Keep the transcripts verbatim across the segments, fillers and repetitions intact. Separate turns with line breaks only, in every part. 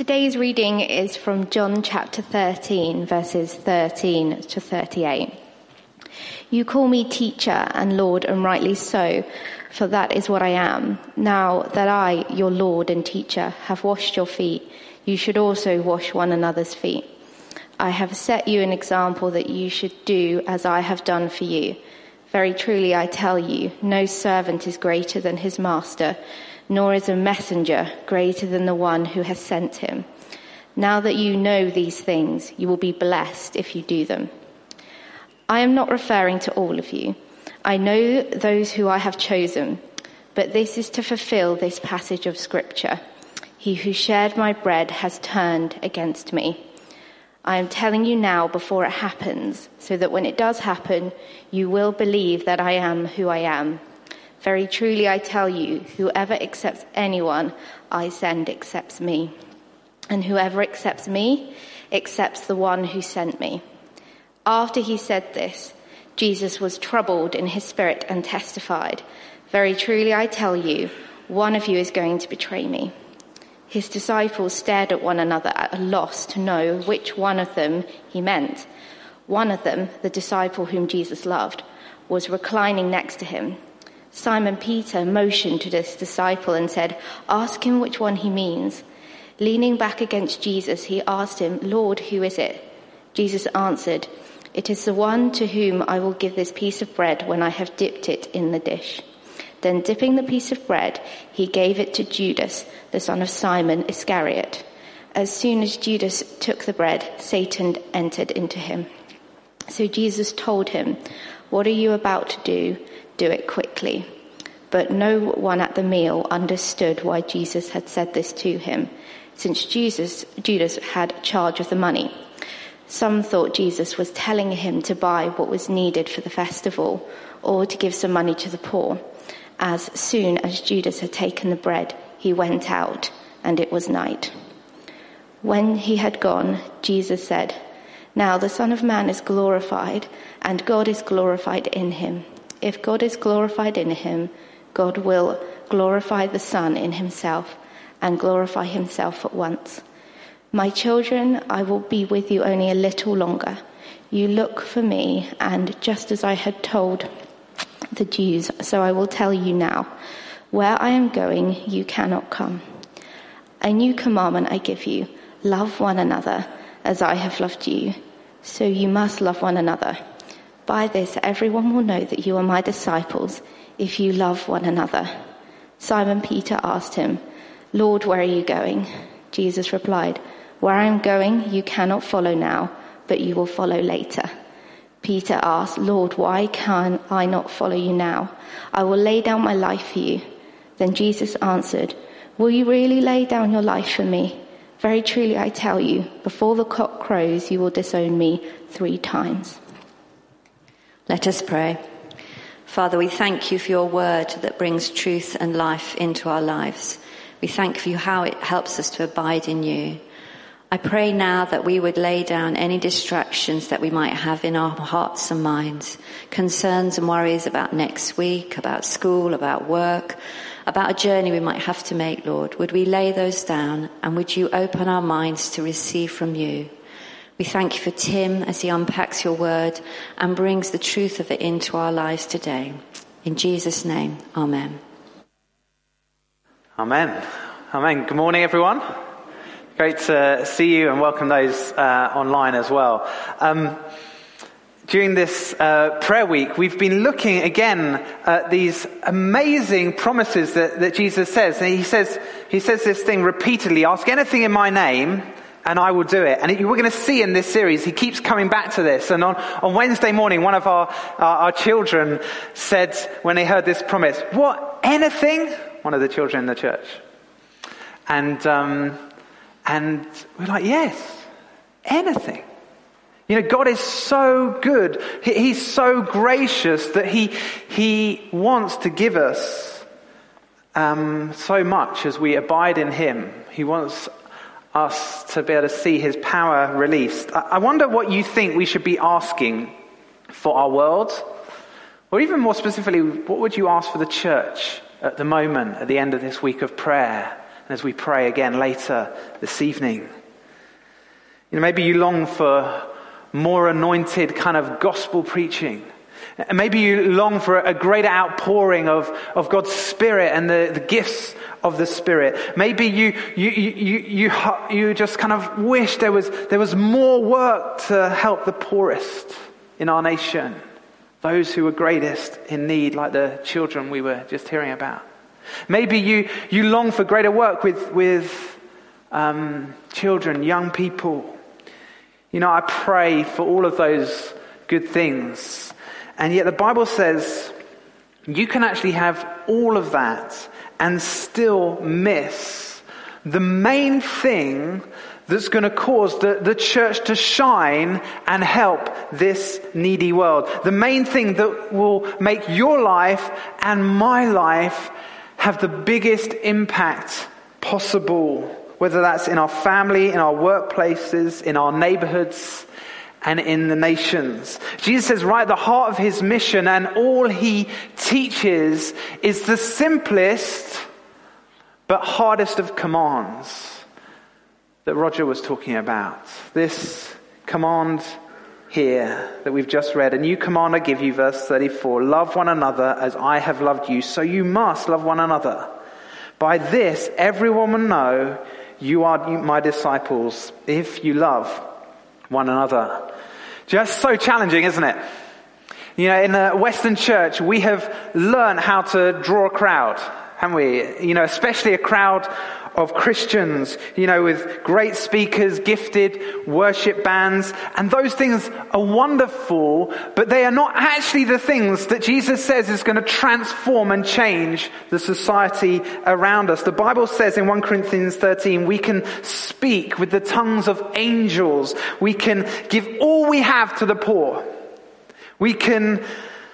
Today's reading is from John chapter thirteen, verses thirteen to thirty-eight. You call me teacher and Lord, and rightly so, for that is what I am. Now that I, your Lord and teacher, have washed your feet, you should also wash one another's feet. I have set you an example that you should do as I have done for you. Very truly I tell you, no servant is greater than his master, nor is a messenger greater than the one who has sent him. Now that you know these things, you will be blessed if you do them. I am not referring to all of you. I know those who I have chosen, but this is to fulfill this passage of Scripture. He who shared my bread has turned against me. I am telling you now before it happens, so that when it does happen, you will believe that I am who I am. Very truly I tell you, whoever accepts anyone I send accepts me. And whoever accepts me accepts the one who sent me. After he said this, Jesus was troubled in his spirit and testified, very truly I tell you, one of you is going to betray me. His disciples stared at one another at a loss to know which one of them he meant. One of them, the disciple whom Jesus loved, was reclining next to him. Simon Peter motioned to this disciple and said, "Ask him which one he means." Leaning back against Jesus, he asked him, "Lord, who is it?" Jesus answered, "It is the one to whom I will give this piece of bread when I have dipped it in the dish." Then dipping the piece of bread, he gave it to Judas, the son of Simon Iscariot. As soon as Judas took the bread, Satan entered into him. So Jesus told him, "What are you about to do? Do it quickly." But no one at the meal understood why Jesus had said this to him, since Jesus, Judas had charge of the money. Some thought Jesus was telling him to buy what was needed for the festival, or to give some money to the poor. As soon as Judas had taken the bread, he went out, and it was night. When he had gone, Jesus said, "Now the Son of Man is glorified, and God is glorified in him. If God is glorified in him, God will glorify the Son in himself, and glorify himself at once. My children, I will be with you only a little longer. You look for me, and just as I had told the Jews, so I will tell you now. Where I am going, you cannot come. A new commandment I give you, love one another as I have loved you. So you must love one another. By this, everyone will know that you are my disciples, if you love one another." Simon Peter asked him, "Lord, where are you going?" Jesus replied, "Where I am going, you cannot follow now, but you will follow later." Peter asked, "Lord, why can I not follow you now? I will lay down my life for you." Then Jesus answered, "Will you really lay down your life for me? Very truly I tell you, before the cock crows, you will disown me three times."
Let us pray. Father, we thank you for your word that brings truth and life into our lives. We thank you for how it helps us to abide in you. I pray now that we would lay down any distractions that we might have in our hearts and minds, concerns and worries about next week, about school, about work, about a journey we might have to make, Lord. Would we lay those down, and would you open our minds to receive from you? We thank you for Tim as he unpacks your word and brings the truth of it into our lives today. In Jesus' name, amen.
Amen. Amen. Good morning, everyone. Great to see you, and welcome those uh, online as well. Um, during this uh, prayer week, we've been looking again at these amazing promises that, that Jesus says. And he says, he says this thing repeatedly: "Ask anything in my name, and I will do it." And we're going to see in this series, he keeps coming back to this. And on, on Wednesday morning, one of our, our, our children said, when they heard this promise, "What, anything?" One of the children in the church. And, um, and we're like, yes, anything. You know, God is so good. He, he's so gracious that he, he wants to give us um, so much as we abide in him. He wants us to be able to see his power released. I, I wonder what you think we should be asking for our world, or even more specifically, what would you ask for the church at the moment, at the end of this week of prayer and as we pray again later this evening. You know, maybe you long for more anointed kind of gospel preaching. And maybe you long for a greater outpouring of, of God's Spirit and the, the gifts of the Spirit. Maybe you, you, you, you, you just kind of wish there was, there was more work to help the poorest in our nation. Those who are greatest in need, like the children we were just hearing about. Maybe you, you long for greater work with, with um, children, young people. You know, I pray for all of those good things. And yet the Bible says you can actually have all of that and still miss the main thing that's going to cause the, the church to shine and help this needy world. The main thing that will make your life and my life have the biggest impact possible, whether that's in our family, in our workplaces, in our neighborhoods, and in the nations. Jesus says right at the heart of his mission and all he teaches is the simplest but hardest of commands that Roger was talking about. This command here that we've just read, a new command I give you, verse thirty-four, love one another as I have loved you, so you must love one another. By this everyone will know you are my disciples if you love one another. Just so challenging, isn't it? You know, in the Western church, we have learned how to draw a crowd, haven't we? You know, especially a crowd of Christians, you know, with great speakers, gifted worship bands. And those things are wonderful, but they are not actually the things that Jesus says is going to transform and change the society around us. The Bible says in First Corinthians thirteen, we can speak with the tongues of angels. We can give all we have to the poor. We can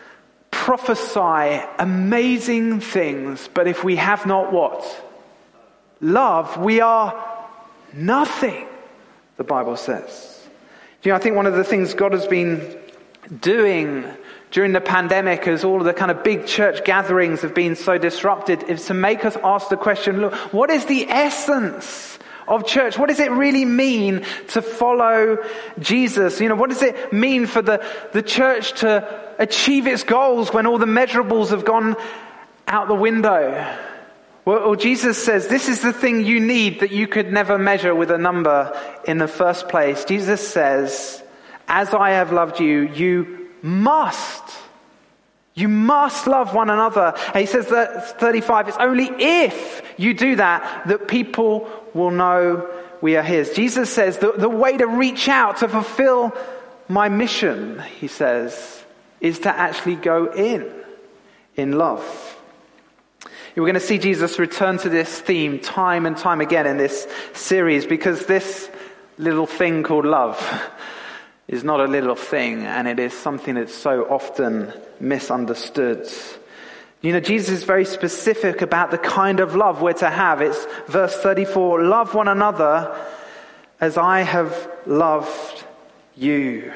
prophesy amazing things, but if we have not what? Love, we are nothing, the Bible says. You know, I think one of the things God has been doing during the pandemic, as all of the kind of big church gatherings have been so disrupted, is to make us ask the question, look, what is the essence of church? What does it really mean to follow Jesus? You know, what does it mean for the, the church to achieve its goals when all the measurables have gone out the window? Well, Jesus says this is the thing you need that you could never measure with a number in the first place. Jesus says, as I have loved you, you must. You must love one another. And he says that thirty-five, it's only if you do that that people will know we are his. Jesus says the, the way to reach out, to fulfill my mission, he says, is to actually go in, in love. We're going to see Jesus return to this theme time and time again in this series, because this little thing called love is not a little thing, and it is something that's so often misunderstood. You know, Jesus is very specific about the kind of love we're to have. It's verse thirty-four, love one another as I have loved you.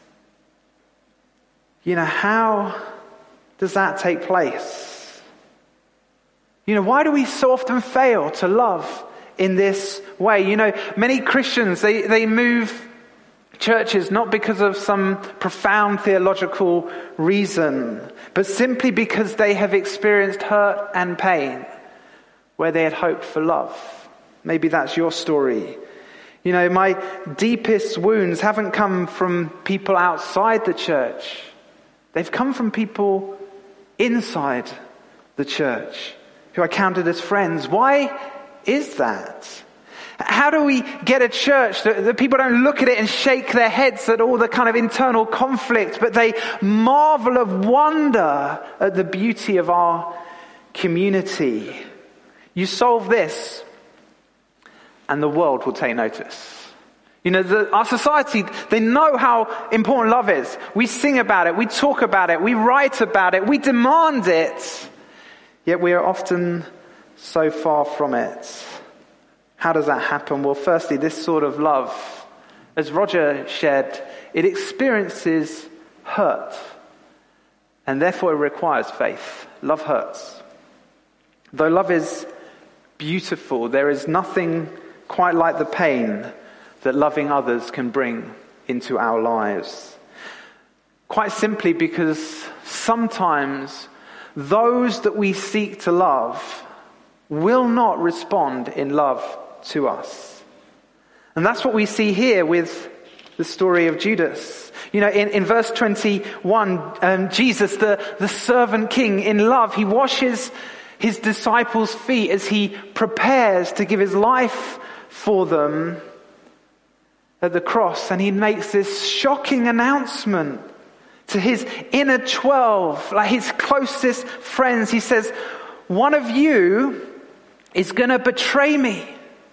You know, how does that take place? You know, why do we so often fail to love in this way? You know, many Christians, they, they move churches not because of some profound theological reason, but simply because they have experienced hurt and pain where they had hoped for love. Maybe that's your story. You know, my deepest wounds haven't come from people outside the church. They've come from people inside the church who I counted as friends. Why is that? How do we get a church that, that people don't look at it and shake their heads at all the kind of internal conflict, but they marvel of wonder at the beauty of our community? You solve this and the world will take notice. You know, the, our society, they know how important love is. We sing about it, we talk about it, we write about it, we demand it. Yet we are often so far from it. How does that happen? Well, firstly, this sort of love, as Roger shared, it experiences hurt. And therefore it requires faith. Love hurts. Though love is beautiful. There is nothing quite like the pain that loving others can bring into our lives. Quite simply because sometimes those that we seek to love will not respond in love to us. And that's what we see here with the story of Judas. You know, in, in verse twenty-one, um, Jesus, the, the servant king, in love, he washes his disciples' feet as he prepares to give his life for them at the cross. And he makes this shocking announcement to his inner twelve, like his closest friends. He says, one of you is going to betray me.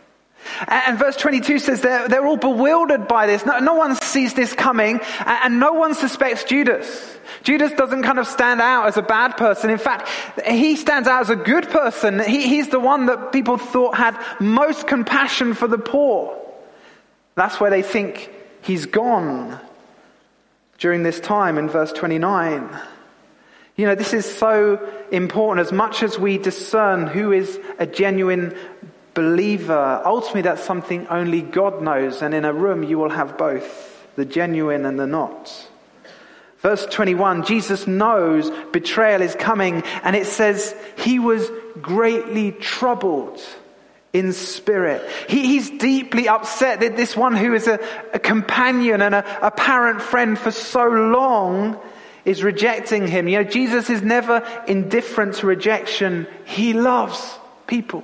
And verse twenty-two says they're, they're all bewildered by this. No, no one sees this coming, and no one suspects Judas. Judas doesn't kind of stand out as a bad person. In fact, he stands out as a good person. He, he's the one that people thought had most compassion for the poor. That's where they think he's gone during this time in verse twenty-nine. You know, this is so important. As much as we discern who is a genuine believer, ultimately that's something only God knows. And in a room you will have both, the genuine and the not. Verse twenty-one, Jesus knows betrayal is coming, and it says he was greatly troubled in spirit. He, he's deeply upset that this one who is a, a companion and a, a parent friend for so long is rejecting him. You know, Jesus is never indifferent to rejection. He loves people.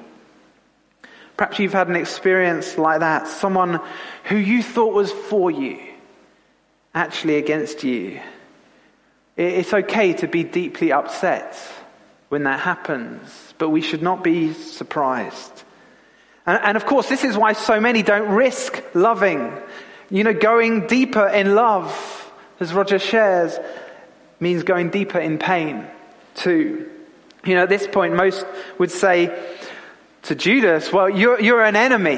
Perhaps you've had an experience like that. Someone who you thought was for you, actually against you. It's okay to be deeply upset when that happens, but we should not be surprised. And, and of course, this is why so many don't risk loving. You know, going deeper in love, as Roger shares, means going deeper in pain too. You know, at this point, most would say to Judas, well, you're, you're an enemy.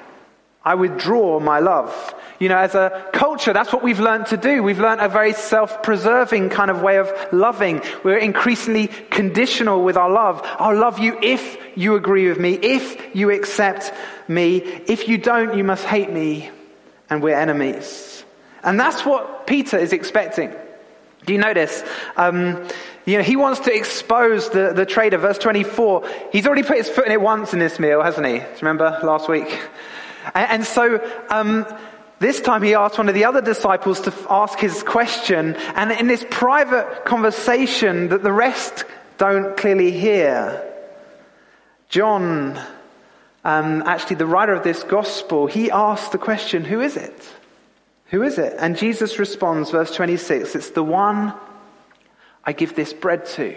I withdraw my love. You know, as a culture, that's what we've learned to do. We've learned a very self-preserving kind of way of loving. We're increasingly conditional with our love. I'll love you if you agree with me, if you accept me. If you don't, you must hate me, and we're enemies. And that's what Peter is expecting. Do you notice? Um, you know, he wants to expose the, the traitor. Verse twenty-four, he's already put his foot in it once in this meal, hasn't he? Do you remember last week? And, and so, um, this time he asked one of the other disciples to ask his question, and in this private conversation that the rest don't clearly hear, John, um, actually the writer of this gospel, he asked the question, who is it? Who is it? And Jesus responds, verse twenty-six, it's the one I give this bread to.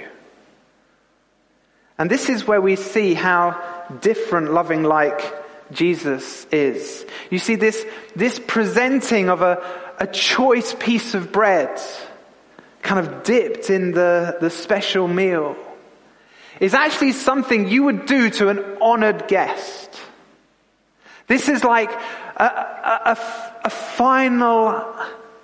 And this is where we see how different loving like Jesus is. You see, this, this presenting of a, a choice piece of bread, kind of dipped in the, the special meal, is actually something you would do to an honored guest. This is like a, a, a, a final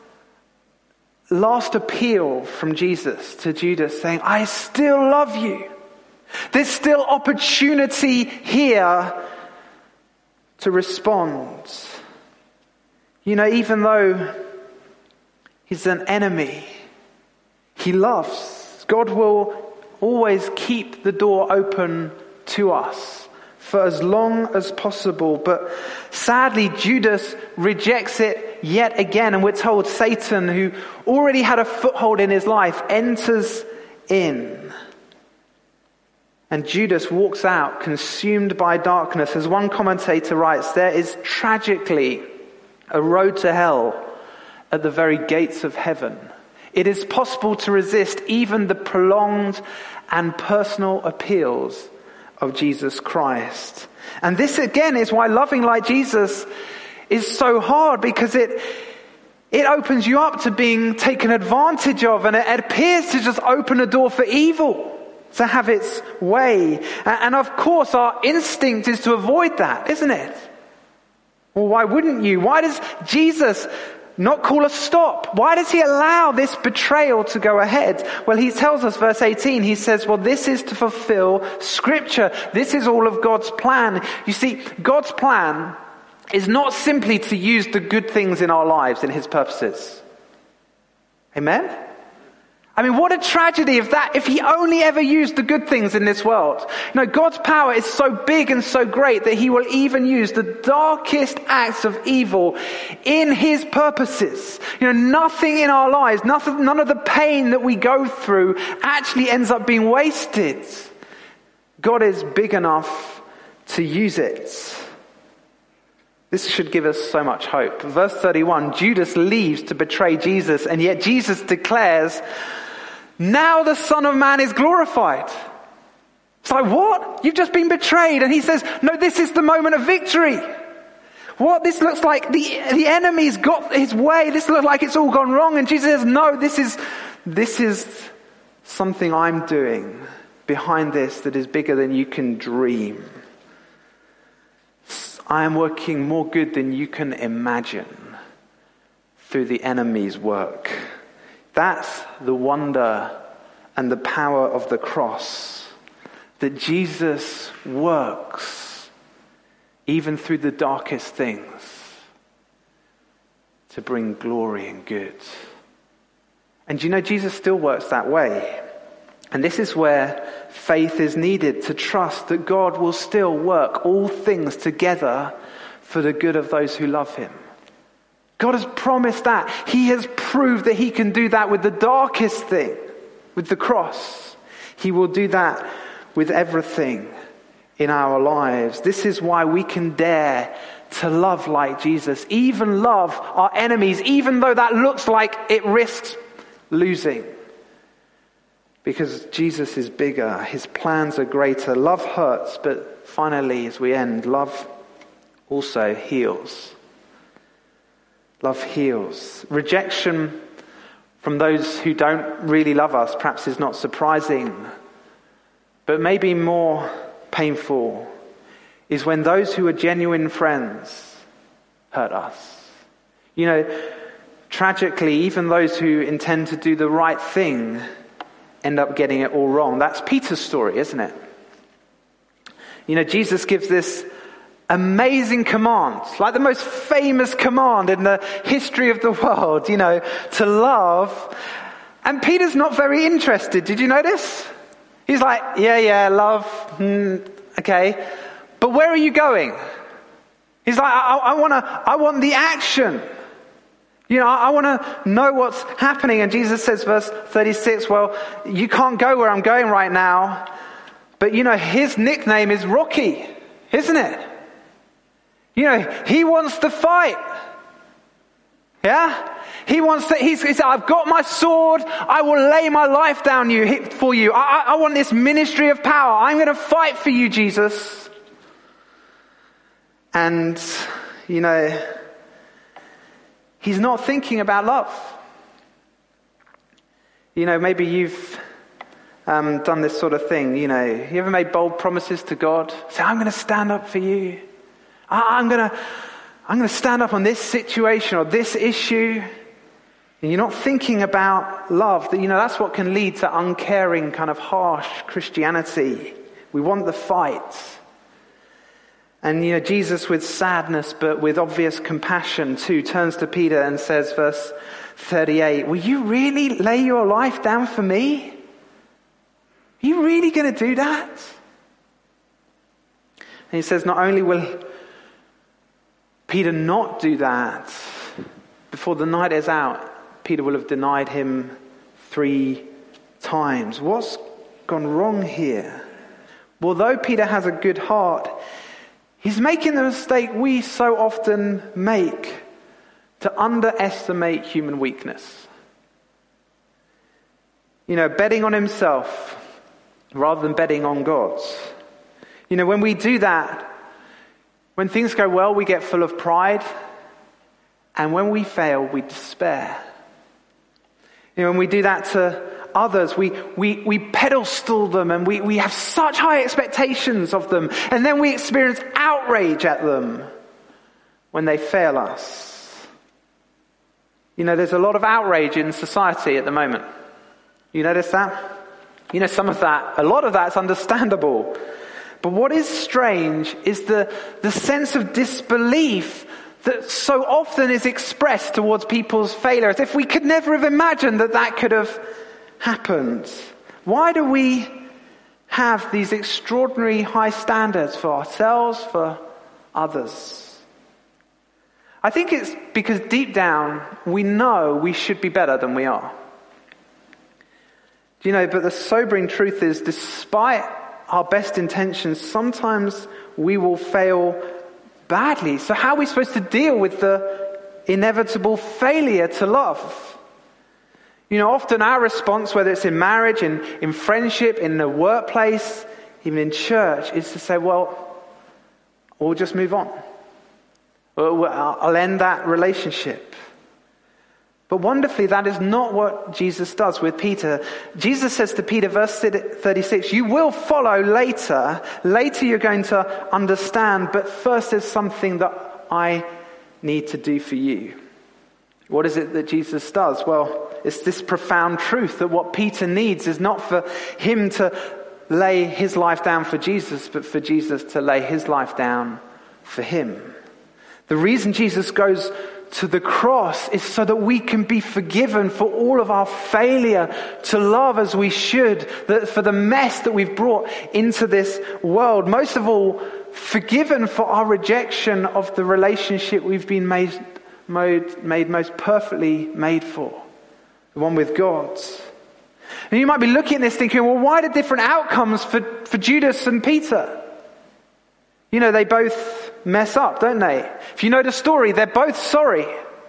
last appeal from Jesus to Judas, saying, I still love you. There's still opportunity here to respond. You know, even though he's an enemy, he loves. God will always keep the door open to us for as long as possible. But sadly, Judas rejects it yet again. And we're told Satan, who already had a foothold in his life, enters in. And Judas walks out consumed by darkness. As one commentator writes, there is tragically a road to hell at the very gates of heaven. It is possible to resist even the prolonged and personal appeals of Jesus Christ. And this again is why loving like Jesus is so hard, because it it opens you up to being taken advantage of, and it, it appears to just open a door for evil to have its way. And of course our instinct is to avoid that, isn't it? Well, why wouldn't you? Why does Jesus not call a stop? Why does he allow this betrayal to go ahead? Well, he tells us, verse eighteen, he says, well, this is to fulfill Scripture. This is all of God's plan. You see, God's plan is not simply to use the good things in our lives in his purposes. Amen? I mean, what a tragedy if that, if he only ever used the good things in this world. You know, God's power is so big and so great that he will even use the darkest acts of evil in his purposes. You know, nothing in our lives, nothing, none of the pain that we go through actually ends up being wasted. God is big enough to use it. This should give us so much hope. Verse thirty-one, Judas leaves to betray Jesus, and yet Jesus declares, now the Son of Man is glorified. It's like, what? You've just been betrayed. And he says, no, this is the moment of victory. What? This looks like the, the enemy's got his way. This looks like it's all gone wrong. And Jesus says, no, this is, this is something I'm doing behind this that is bigger than you can dream. I am working more good than you can imagine through the enemy's work. That's the wonder and the power of the cross. That Jesus works even through the darkest things to bring glory and good. And you know, Jesus still works that way. And this is where faith is needed, to trust that God will still work all things together for the good of those who love him. God has promised that. He has proved that he can do that with the darkest thing, with the cross. He will do that with everything in our lives. This is why we can dare to love like Jesus, even love our enemies, even though that looks like it risks losing. Because Jesus is bigger, his plans are greater. Love hurts, but finally, as we end, love also heals. Love heals. Rejection from those who don't really love us perhaps is not surprising, but maybe more painful is when those who are genuine friends hurt us. You know, tragically, even those who intend to do the right thing end up getting it all wrong. That's Peter's story, isn't it? You know, Jesus gives this amazing command, like the most famous command in the history of the world, you know, to love. And Peter's not very interested. Did you notice? He's like, yeah, yeah, love. Mm, okay. But where are you going? He's like, I, I want to, I want the action. You know, I, I want to know what's happening. And Jesus says, verse thirty-six, well, you can't go where I'm going right now. But you know, his nickname is Rocky, isn't it? You know, he wants to fight. Yeah? He wants to, he's, he said, I've got my sword. I will lay my life down you for you. I, I, I want this ministry of power. I'm going to fight for you, Jesus. And, you know, he's not thinking about love. You know, maybe you've um, done this sort of thing. You know, you ever made bold promises to God? Say, I'm going to stand up for you. I'm going to, I'm going to stand up on this situation or this issue. And you're not thinking about love. That, you know, that's what can lead to uncaring, kind of harsh Christianity. We want the fight. And, you know, Jesus with sadness, but with obvious compassion too, turns to Peter and says, verse thirty-eight, will you really lay your life down for me? Are you really going to do that? And he says, not only will Peter not do that, before the night is out, Peter will have denied him three times. What's gone wrong here? Well, though Peter has a good heart, he's making the mistake we so often make, to underestimate human weakness. You know, betting on himself rather than betting on God. You know, when we do that, when things go well, we get full of pride. And when we fail, we despair. You know, when we do that to others, we, we, we pedestal them and we, we have such high expectations of them. And then we experience outrage at them when they fail us. You know, there's a lot of outrage in society at the moment. You notice that? You know, some of that, a lot of that's understandable. But what is strange is the, the sense of disbelief that so often is expressed towards people's failure, as if we could never have imagined that that could have happened. Why do we have these extraordinary high standards for ourselves, for others? I think it's because deep down we know we should be better than we are. Do you know, but the sobering truth is, despite our best intentions, sometimes we will fail badly. So how are we supposed to deal with the inevitable failure to love? You know, often our response, whether it's in marriage, in, in friendship, in the workplace, even in church, is to say, well, we'll just move on. I'll end that relationship. But wonderfully, that is not what Jesus does with Peter. Jesus says to Peter, verse thirty-six, you will follow later. Later you're going to understand, but first there's something that I need to do for you. What is it that Jesus does? Well, it's this profound truth that what Peter needs is not for him to lay his life down for Jesus, but for Jesus to lay his life down for him. The reason Jesus goes to the cross is so that we can be forgiven for all of our failure to love as we should, that for the mess that we've brought into this world. Most of all, forgiven for our rejection of the relationship we've been made, made, made most perfectly made for, the one with God. And you might be looking at this thinking, well, why the different outcomes for, for Judas and Peter? You know, they both mess up, don't they? If you know the story, they're both sorry.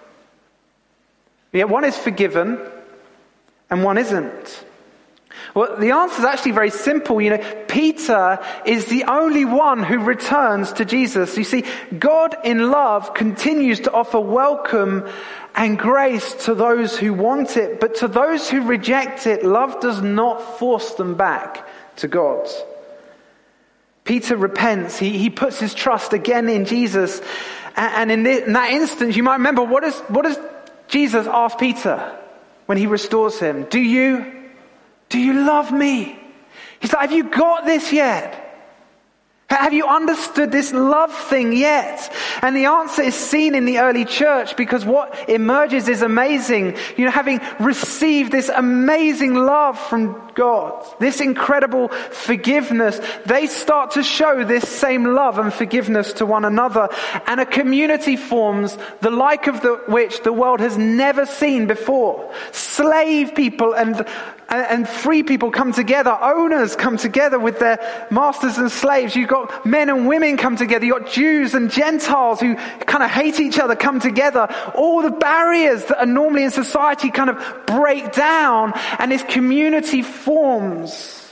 Yet one is forgiven and one isn't. Well, the answer is actually very simple. You know, Peter is the only one who returns to Jesus. You see, God in love continues to offer welcome and grace to those who want it, but to those who reject it, love does not force them back to God. Peter repents. He, he puts his trust again in Jesus. And, and in, the, in that instance, you might remember, what, is, what does Jesus ask Peter when he restores him? Do you, do you love me? He's like, have you got this yet? Have you understood this love thing yet? And the answer is seen in the early church, because what emerges is amazing. You know, having received this amazing love from God, this incredible forgiveness, they start to show this same love and forgiveness to one another. And a community forms the like of the, which the world has never seen before. Slave people and And free people come together. Owners come together with their masters and slaves. You've got men and women come together. You've got Jews and Gentiles who kind of hate each other come together. All the barriers that are normally in society kind of break down, and this community forms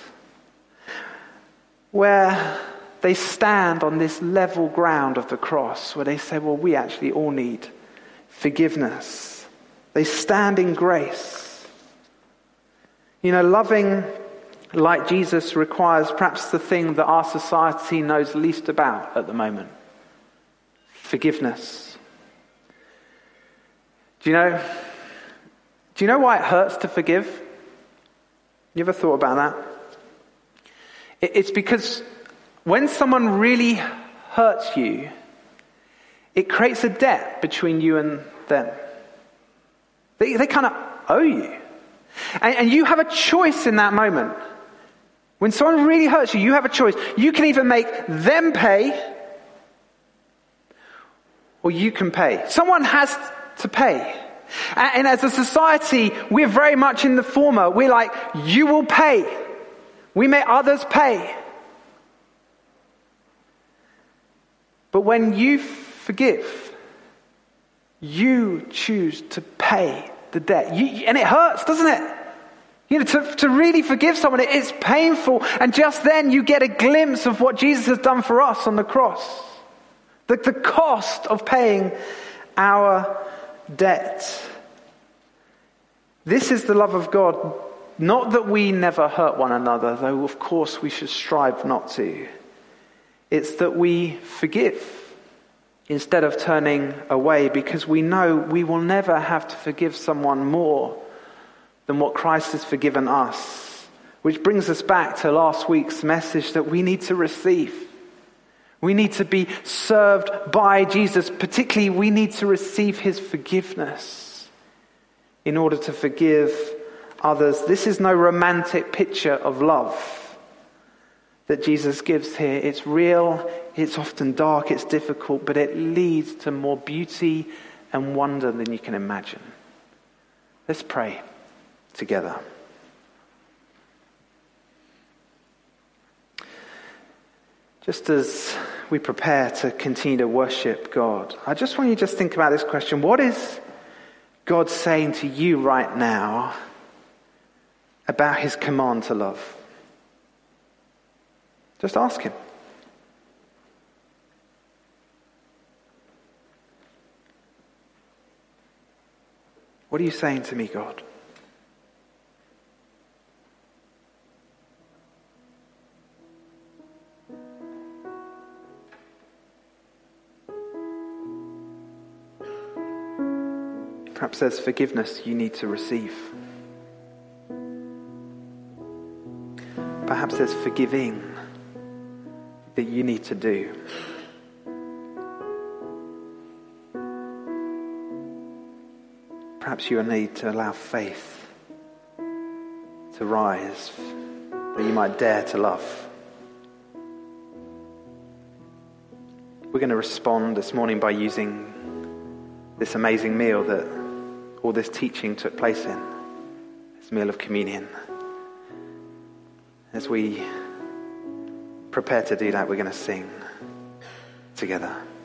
where they stand on this level ground of the cross, where they say, well, we actually all need forgiveness. They stand in grace. You know, loving like Jesus requires perhaps the thing that our society knows least about at the moment. Forgiveness. Do you know, do you know why it hurts to forgive? You ever thought about that? It's because when someone really hurts you, it creates a debt between you and them. They, they kind of owe you. And, and you have a choice in that moment. When someone really hurts you, you have a choice. You can either make them pay, or you can pay. Someone has to pay. And, and as a society, we're very much in the former. We're like, you will pay. We make others pay. But when you forgive, you choose to pay the debt. You, and it hurts, doesn't it? You know, to, to really forgive someone, it's painful. And just then you get a glimpse of what Jesus has done for us on the cross. The, the cost of paying our debt. This is the love of God. Not that we never hurt one another, though of course we should strive not to. It's that we forgive. instead of turning away, because we know we will never have to forgive someone more than what Christ has forgiven us. Which brings us back to last week's message that we need to receive. We need to be served by Jesus. Particularly, we need to receive his forgiveness in order to forgive others. This is no romantic picture of love that Jesus gives here. It's real, it's often dark, it's difficult, but it leads to more beauty and wonder than you can imagine. Let's pray together. Just as we prepare to continue to worship God, I just want you to just think about this question. What is God saying to you right now about his command to love? Just ask him. What are you saying to me, God? Perhaps there's forgiveness you need to receive. Perhaps there's forgiving that you need to do. Perhaps you need to allow faith to rise, that you might dare to love. We're going to respond this morning by using this amazing meal that all this teaching took place in, this meal of communion. As we prepare to do that, we're going to sing together.